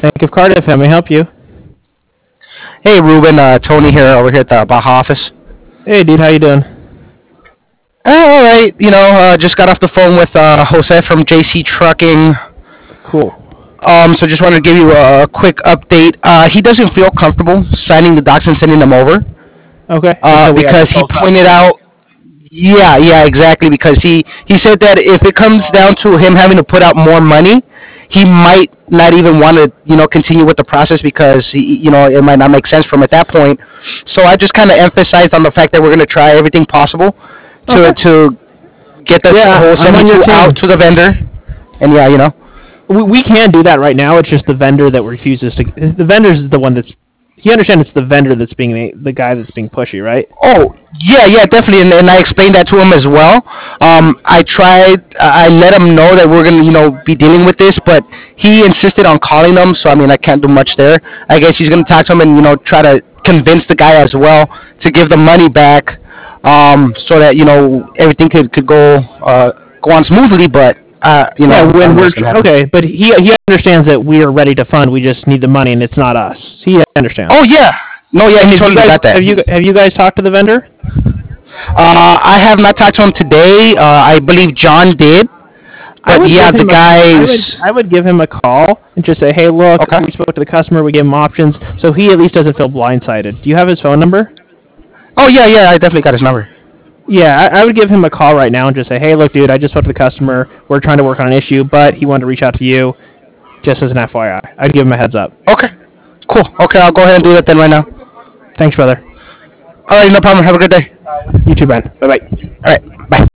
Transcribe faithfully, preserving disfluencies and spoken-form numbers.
Bank of Cardiff, how may I help you? Hey Ruben, uh, Tony here over here at the Baja office. Hey, dude, how you doing? Uh, all right, you know, uh, just got off the phone with uh, Jose from J C Trucking. Cool. Um, so just wanted to give you a quick update. Uh, he doesn't feel comfortable signing the docs and sending them over Okay. uh, Until we have the because he full pointed coverage. out. Yeah, yeah, exactly. Because he he said that if it comes down to him having to put out more money, he might not even want to, you know, continue with the process because he, you know, it might not make sense for him at that point. So I just kind of emphasized on the fact that we're going to try everything possible to Okay. to get the Yeah, whole I'm on your seventy-two out team. to the vendor. And yeah, you know. We, we can do that right now. It's just the vendor that refuses to. The vendor's the one that's. You understand? It's the vendor that's being the guy that's being pushy, right? Oh, yeah, yeah, definitely, and, and I explained that to him as well. Um, I tried, I let him know that we're gonna, you know, be dealing with this, but he insisted on calling them. So I mean, I can't do much there. I guess he's gonna talk to him and you know try to convince the guy as well to give the money back, um, so that you know everything could could go uh, go on smoothly. But uh, you Yeah, know, I when don't know we're what's gonna happen. okay, but he he understands that we are ready to fund. We just need the money, and it's not us. He understands. Oh yeah, no, yeah, And he have you totally guys got that. have you have you guys talked to the vendor? Uh, I have not talked to him today. Uh, I believe John did. I But would yeah, give the him a I would guys. I would give him a call and just say, "Hey, look, Okay. we spoke to the customer. We gave him options, so he at least doesn't feel blindsided." Do you have his phone number? Oh yeah, yeah. I definitely got his number. Yeah, I, I would give him a call right now and just say, "Hey, look, dude, I just spoke to the customer. We're trying to work on an issue, but he wanted to reach out to you, just as an F Y I." I'd give him a heads up. Okay. Cool. Okay, I'll go ahead and do that then right now. Thanks, brother. All right, no problem. Have a good day. You too, Ben. Bye bye. All right. Bye.